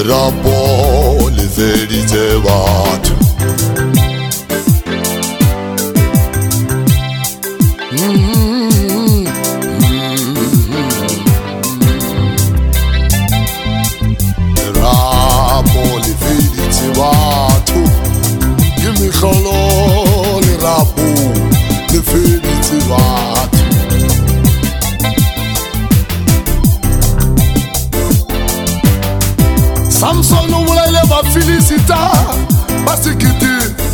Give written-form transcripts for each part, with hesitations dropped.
Lerapo le feditse batho. Lerapo le feditse batho. Ke mehlolo lerapo le feditse batho. Samson o bolaile ba Filisita ba sekete.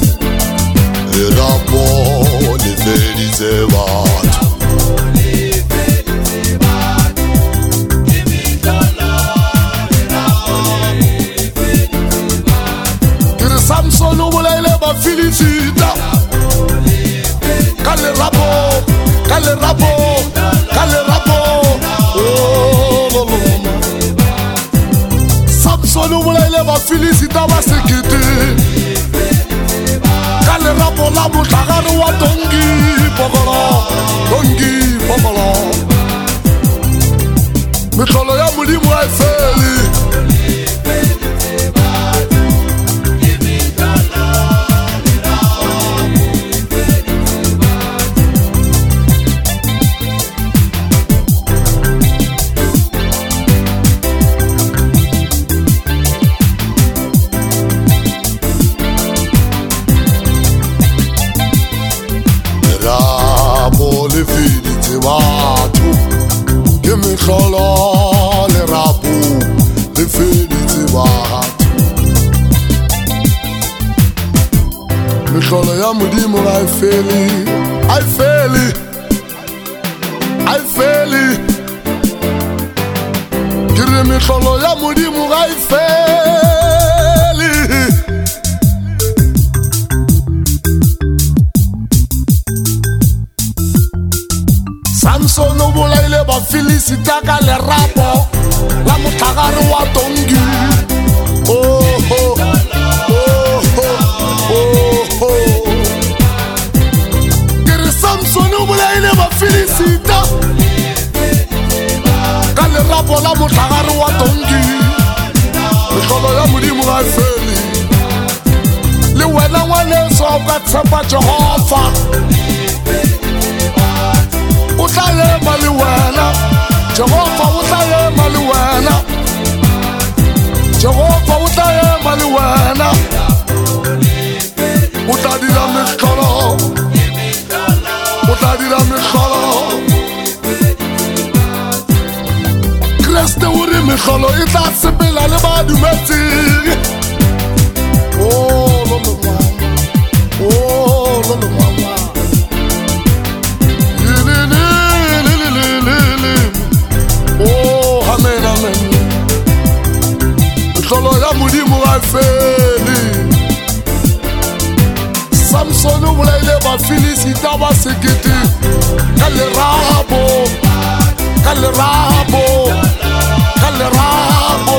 Lerapo le feditse batho. Kere Samson o bolaile ba Filisita. Ka lerapo, ka lerapo, ka lerapo. Samson o bolaile ba Filisita ba sekete. Ka lerapo la mohlagare wa Dongi Bogolo, Dongi Bogolo. Mehlolo ya Modimo ha e fele. Lerapo le feditse batho. Ke mehlolo lerapo le feditse batho. Mehlolo ya Modimo ha e fele, ha e fele, ha e fele. Ke re mehlolo ya Modimo ha e fele. Samson o bolaile ba Filisita ka lerapo la mohlagare wa Dongi. Oh oh oh oh oh. Kere Samson o bolaile ba Filisita ka lerapo la mohlagare wa Dongi. Mehlolo ya Modimo ha e fele. Le wena ngwaneso ka tshepa Jehova. O tla ema le wena, Jehova o tla ema le wena. Jehova o tla ema le wena. O tla dira mehlolo, o tla dira mehlolo. Kriste o re mehlolo e tla sepela le ba dumetseng. Oh lolo mama, oh lolo mama. Oh, amen, amen. Mehlolo ya Modimo ha e fele. Samson o bolaile ba Filisita ba sekete. Ka lerapo, ka lerapo, ka lerapo.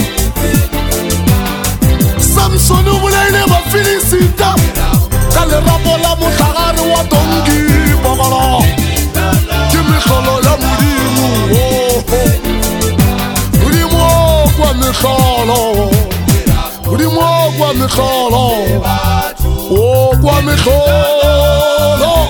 Samson o bolaile ba Filisita. Ka lerapo la mohlagare wa Dongi Bogolo. Ke mehlolo ya Modimo. Modimo kwa mehlolo. Modimo kwa mehlolo. Oh kwa mehlolo.